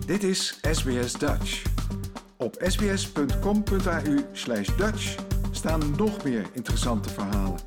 Dit is SBS Dutch. Op sbs.com.au/Dutch staan nog meer interessante verhalen.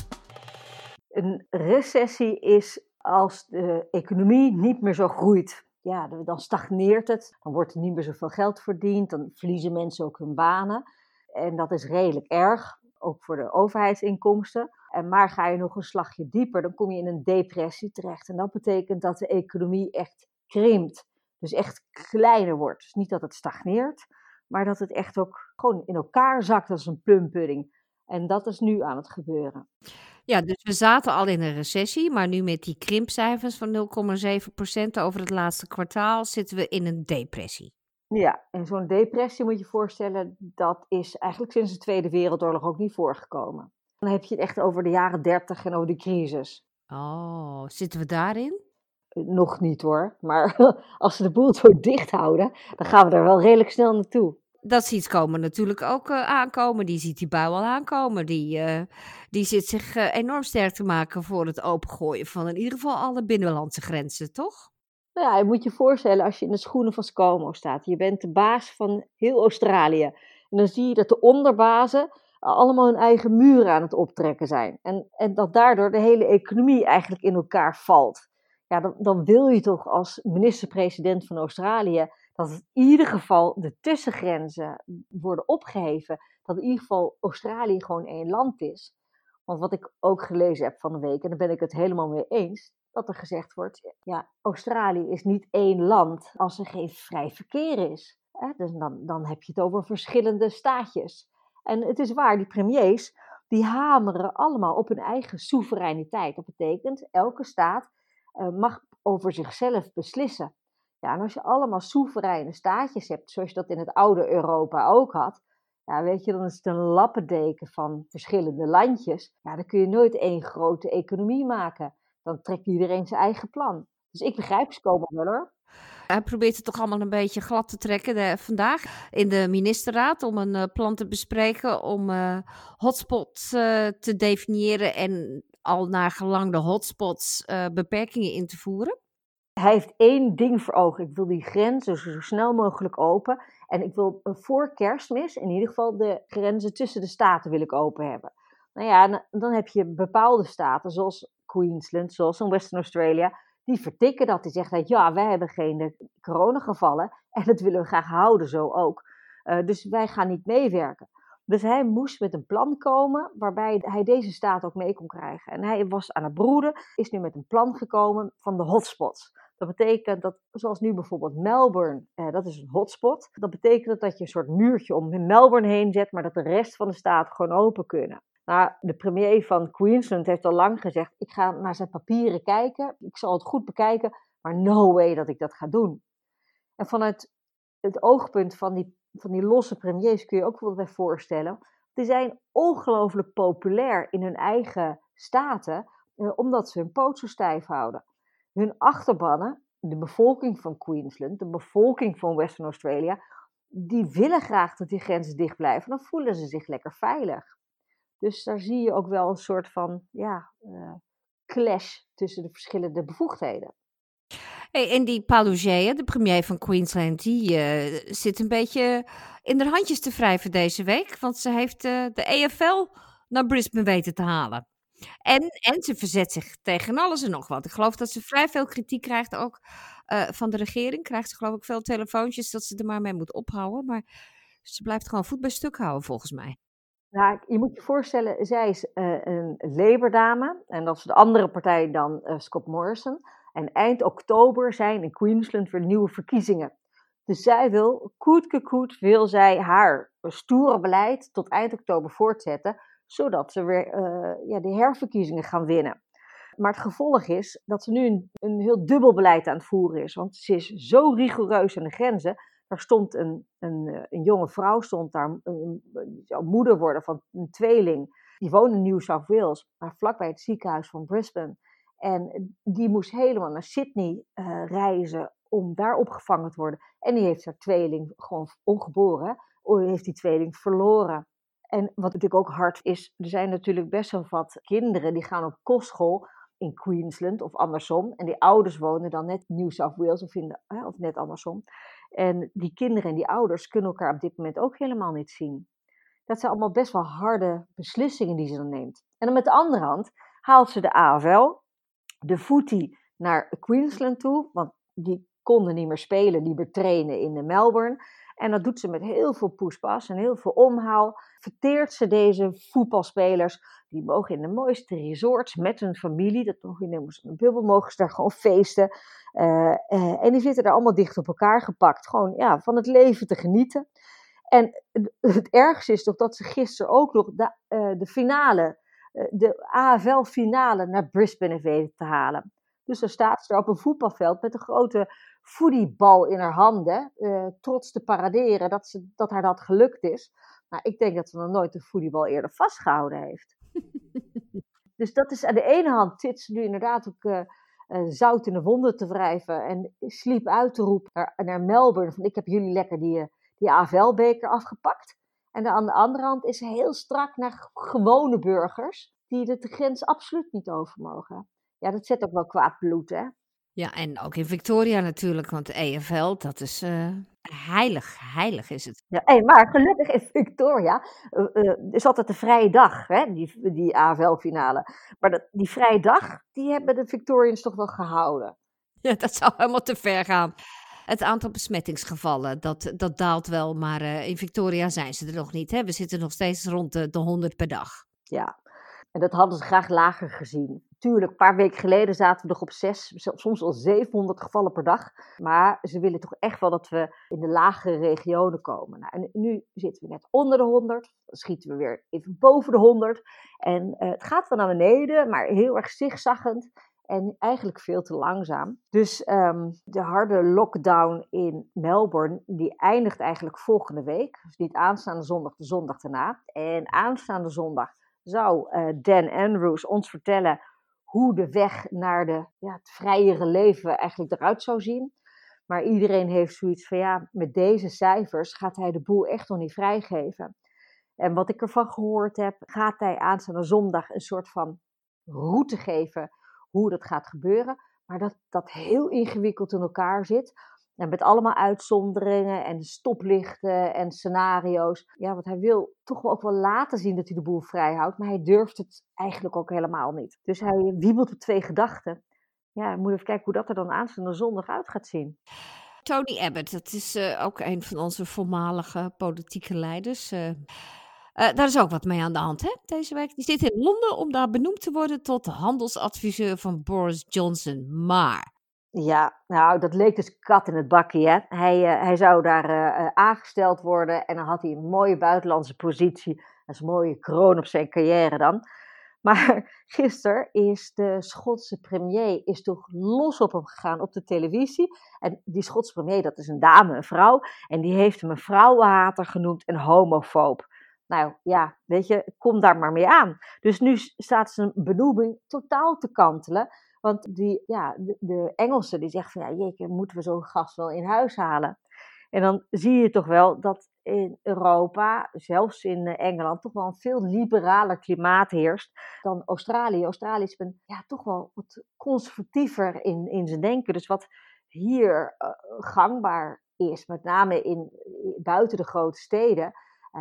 Een recessie is als de economie niet meer zo groeit. Ja, dan stagneert het, dan wordt er niet meer zoveel geld verdiend, dan verliezen mensen ook hun banen. En dat is redelijk erg, ook voor de overheidsinkomsten. Maar ga je nog een slagje dieper, dan kom je in een depressie terecht. En dat betekent dat de economie echt krimpt, dus echt kleiner wordt. Dus niet dat het stagneert, maar dat het echt ook gewoon in elkaar zakt als een plumpudding. En dat is nu aan het gebeuren. Ja, dus we zaten al in een recessie, maar nu met die krimpcijfers van 0,7% over het laatste kwartaal zitten we in een depressie. Ja, en zo'n depressie moet je voorstellen, dat is eigenlijk sinds de Tweede Wereldoorlog ook niet voorgekomen. Dan heb je het echt over de jaren 30 en over de crisis. Oh, zitten we daarin? Nog niet hoor, maar als ze de boel zo dicht houden, dan gaan we er wel redelijk snel naartoe. Dat ziet komen natuurlijk ook aankomen. Die ziet die bui al aankomen. Die zit zich enorm sterk te maken voor het opengooien van in ieder geval alle binnenlandse grenzen, toch? Nou ja, je moet je voorstellen als je in de schoenen van ScoMo staat. Je bent de baas van heel Australië. En dan zie je dat de onderbazen allemaal hun eigen muren aan het optrekken zijn. En dat daardoor de hele economie eigenlijk in elkaar valt. Ja, dan wil je toch als minister-president van Australië dat in ieder geval de tussengrenzen worden opgeheven. Dat in ieder geval Australië gewoon één land is. Want wat ik ook gelezen heb van de week, en daar ben ik het helemaal mee eens, dat er gezegd wordt, ja, Australië is niet één land als er geen vrij verkeer is. Dus dan heb je het over verschillende staatjes. En het is waar, die premiers, die hameren allemaal op hun eigen soevereiniteit. Dat betekent, elke staat mag over zichzelf beslissen. Ja, en als je allemaal soevereine staatjes hebt, zoals je dat in het oude Europa ook had, ja, weet je, dan is het een lappendeken van verschillende landjes. Ja, dan kun je nooit één grote economie maken. Dan trekt iedereen zijn eigen plan. Dus ik begrijp ScoMo wel hoor. Hij probeert het toch allemaal een beetje glad te trekken vandaag in de ministerraad om een plan te bespreken om hotspots te definiëren en al naar gelang de hotspots beperkingen in te voeren. Hij heeft één ding voor ogen. Ik wil die grenzen zo snel mogelijk open. En ik wil voor Kerstmis in ieder geval de grenzen tussen de staten wil ik open hebben. Nou ja, dan heb je bepaalde staten zoals Queensland, zoals in Western Australia. Die vertikken dat. Die zeggen dat ja, wij hebben geen coronagevallen. En dat willen we graag houden, zo ook. Dus wij gaan niet meewerken. Dus hij moest met een plan komen waarbij hij deze staat ook mee kon krijgen. En hij was aan het broeden, is nu met een plan gekomen van de hotspots. Dat betekent dat, zoals nu bijvoorbeeld Melbourne, dat is een hotspot. Dat betekent dat je een soort muurtje om Melbourne heen zet, maar dat de rest van de staat gewoon open kunnen. Nou, de premier van Queensland heeft al lang gezegd, ik ga naar zijn papieren kijken, ik zal het goed bekijken, maar no way dat ik dat ga doen. En vanuit het oogpunt van die losse premiers kun je ook wel bij voorstellen, die zijn ongelooflijk populair in hun eigen staten, omdat ze hun poot zo stijf houden. Hun achterbannen, de bevolking van Queensland, de bevolking van Western Australia, die willen graag dat die grenzen dicht blijven. Dan voelen ze zich lekker veilig. Dus daar zie je ook wel een soort van clash tussen de verschillende bevoegdheden. Hey, en die Palaszczuk, de premier van Queensland, die zit een beetje in haar handjes te wrijven deze week. Want ze heeft de EFL naar Brisbane weten te halen. En ze verzet zich tegen alles en nog wat. Ik geloof dat ze vrij veel kritiek krijgt, ook van de regering. Krijgt ze geloof ik veel telefoontjes dat ze er maar mee moet ophouden. Maar ze blijft gewoon voet bij stuk houden volgens mij. Nou, je moet je voorstellen, zij is een Labour-dame en dat is de andere partij dan Scott Morrison. En eind oktober zijn in Queensland weer nieuwe verkiezingen. Dus zij wil, wil zij haar stoere beleid tot eind oktober voortzetten, zodat ze weer de herverkiezingen gaan winnen. Maar het gevolg is dat ze nu een heel dubbel beleid aan het voeren is. Want ze is zo rigoureus aan de grenzen. Daar stond een jonge vrouw, stond daar, zou moeder worden van een tweeling. Die woonde in New South Wales, maar vlakbij het ziekenhuis van Brisbane. En die moest helemaal naar Sydney reizen om daar opgevangen te worden. En die heeft haar tweeling gewoon ongeboren, heeft die tweeling verloren. En wat natuurlijk ook hard is, er zijn natuurlijk best wel wat kinderen die gaan op kostschool. in Queensland of andersom. En die ouders wonen dan net in New South Wales of net andersom. En die kinderen en die ouders kunnen elkaar op dit moment ook helemaal niet zien. Dat zijn allemaal best wel harde beslissingen die ze dan neemt. En dan met de andere hand haalt ze de AFL, de footy, naar Queensland toe. Want die konden niet meer spelen, niet meer trainen in Melbourne. En dat doet ze met heel veel poespas en heel veel omhaal. Verteert ze deze voetbalspelers. Die mogen in de mooiste resorts met hun familie. Dat nog in een bubbel mogen ze daar gewoon feesten. En die zitten daar allemaal dicht op elkaar gepakt. Gewoon van het leven te genieten. En het ergste is toch dat ze gisteren ook nog de finale, de AFL-finale naar Brisbane heeft weten te halen. Dus dan staat ze er op een voetbalveld met een grote foodiebal in haar handen, trots te paraderen dat haar dat gelukt is. Maar ik denk dat ze nog nooit een foodiebal eerder vastgehouden heeft. Dus dat is aan de ene hand zit ze nu inderdaad ook zout in de wonden te wrijven en sliep uit te roepen naar Melbourne van ik heb jullie lekker die AFL-beker afgepakt. En aan de andere hand is ze heel strak naar gewone burgers die de grens absoluut niet over mogen. Ja, dat zet ook wel kwaad bloed, hè? Ja, en ook in Victoria natuurlijk, want de EFL, dat is heilig is het. Ja, maar gelukkig in Victoria is altijd de vrije dag, hè, die AFL-finale. Maar die vrije dag, die hebben de Victorians toch wel gehouden. Ja, dat zou helemaal te ver gaan. Het aantal besmettingsgevallen, dat daalt wel, maar in Victoria zijn ze er nog niet. Hè? We zitten nog steeds rond de 100 per dag. Ja, en dat hadden ze graag lager gezien. Tuurlijk, een paar weken geleden zaten we nog op 6, soms al 700 gevallen per dag. Maar ze willen toch echt wel dat we in de lagere regionen komen. Nou, en nu zitten we net onder de 100. Dan schieten we weer even boven de 100. En het gaat wel naar beneden, maar heel erg zigzaggend. En eigenlijk veel te langzaam. Dus de harde lockdown in Melbourne, die eindigt eigenlijk volgende week. Dus niet aanstaande zondag, de zondag daarna. En aanstaande zondag zou Dan Andrews ons vertellen hoe de weg naar het vrijere leven eigenlijk eruit zou zien. Maar iedereen heeft zoiets van met deze cijfers gaat hij de boel echt nog niet vrijgeven. En wat ik ervan gehoord heb, gaat hij aanstaande zondag een soort van route geven hoe dat gaat gebeuren. Maar dat heel ingewikkeld in elkaar zit. En met allemaal uitzonderingen en stoplichten en scenario's. Ja, want hij wil toch wel ook wel laten zien dat hij de boel vrij houdt. Maar hij durft het eigenlijk ook helemaal niet. Dus hij wiebelt op 2 gedachten. Ja, we moeten even kijken hoe dat er dan aanstaande zondag uit gaat zien. Tony Abbott, dat is ook een van onze voormalige politieke leiders. Daar is ook wat mee aan de hand, hè, deze week. Die zit in Londen om daar benoemd te worden tot handelsadviseur van Boris Johnson. Maar ja, nou, dat leek dus kat in het bakkie, hè. Hij zou daar aangesteld worden en dan had hij een mooie buitenlandse positie. Dat is een mooie kroon op zijn carrière dan. Maar gisteren is de Schotse premier toch los op hem gegaan op de televisie. En die Schotse premier, dat is een dame, een vrouw. En die heeft hem een vrouwenhater genoemd en homofoob. Nou ja, weet je, kom daar maar mee aan. Dus nu staat zijn benoeming totaal te kantelen. Want de Engelsen die zeggen van jeetje, moeten we zo'n gast wel in huis halen. En dan zie je toch wel dat in Europa, zelfs in Engeland, toch wel een veel liberaler klimaat heerst dan Australië. Australië is toch wel wat conservatiever in zijn denken. Dus wat hier gangbaar is, met name buiten de grote steden,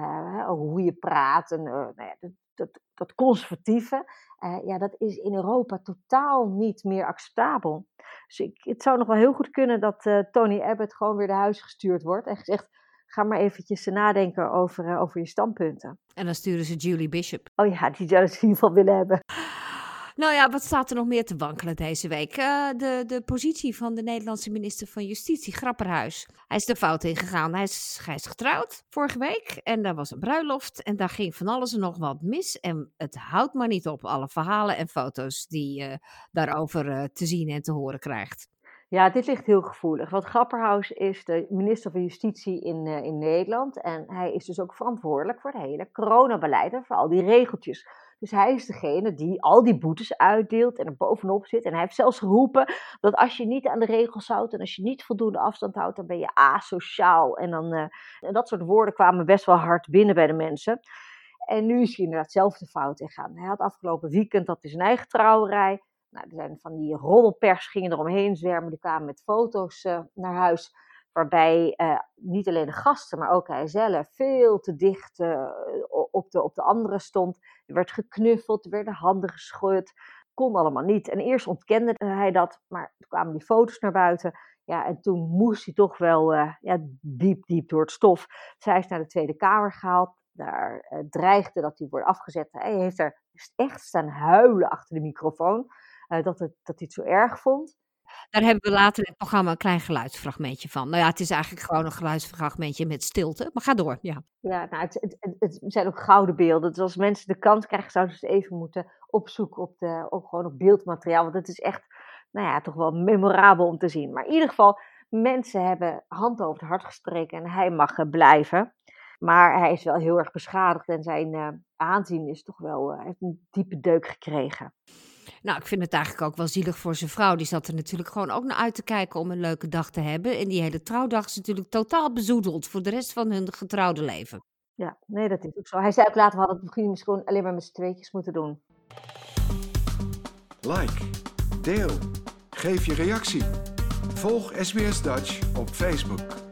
hoe je praat en dat conservatieve, dat is in Europa totaal niet meer acceptabel. Dus het zou nog wel heel goed kunnen dat Tony Abbott gewoon weer naar huis gestuurd wordt en gezegd, ga maar eventjes nadenken over je standpunten. En dan sturen ze Julie Bishop. Oh ja, die zouden ze in ieder geval willen hebben. Nou ja, wat staat er nog meer te wankelen deze week? De positie van de Nederlandse minister van Justitie, Grapperhaus. Hij is de fout ingegaan. Hij is getrouwd vorige week en daar was een bruiloft en daar ging van alles en nog wat mis. En het houdt maar niet op, alle verhalen en foto's die je daarover te zien en te horen krijgt. Ja, dit ligt heel gevoelig. Want Grapperhaus is de minister van Justitie in Nederland. En hij is dus ook verantwoordelijk voor het hele coronabeleid en voor al die regeltjes. Dus hij is degene die al die boetes uitdeelt en er bovenop zit. En hij heeft zelfs geroepen dat als je niet aan de regels houdt en als je niet voldoende afstand houdt, dan ben je asociaal. En dat soort woorden kwamen best wel hard binnen bij de mensen. En nu is hij inderdaad zelf de fout ingegaan. Hij had afgelopen weekend, dat is zijn eigen trouwerij, Nou, er zijn van die roddelpers gingen eromheen zwermen. Die kwamen met foto's naar huis. Waarbij niet alleen de gasten, maar ook hij zelf veel te dicht op de anderen stond. Er werd geknuffeld, er werden handen geschud. Kon allemaal niet. En eerst ontkende hij dat, maar toen kwamen die foto's naar buiten. Ja, en toen moest hij toch wel diep door het stof. Zij is naar de Tweede Kamer gehaald. Daar dreigde dat hij wordt afgezet. Hij heeft er echt staan huilen achter de microfoon. Dat hij het zo erg vond. Daar hebben we later in het programma een klein geluidsfragmentje van. Nou ja, het is eigenlijk gewoon een geluidsfragmentje met stilte. Maar ga door, ja. Ja, nou, het zijn ook gouden beelden. Dus als mensen de kans krijgen, zouden ze het even moeten opzoeken gewoon op beeldmateriaal. Want het is echt, nou ja, toch wel memorabel om te zien. Maar in ieder geval, mensen hebben hand over het hart gestreken en hij mag blijven. Maar hij is wel heel erg beschadigd en zijn aanzien is toch wel, hij heeft een diepe deuk gekregen. Nou, ik vind het eigenlijk ook wel zielig voor zijn vrouw. Die zat er natuurlijk gewoon ook naar uit te kijken om een leuke dag te hebben. En die hele trouwdag is natuurlijk totaal bezoedeld voor de rest van hun getrouwde leven. Ja, nee, dat is ook zo. Hij zei ook later, we hadden het misschien alleen maar met z'n tweetjes moeten doen. Like, deel, geef je reactie. Volg SBS Dutch op Facebook.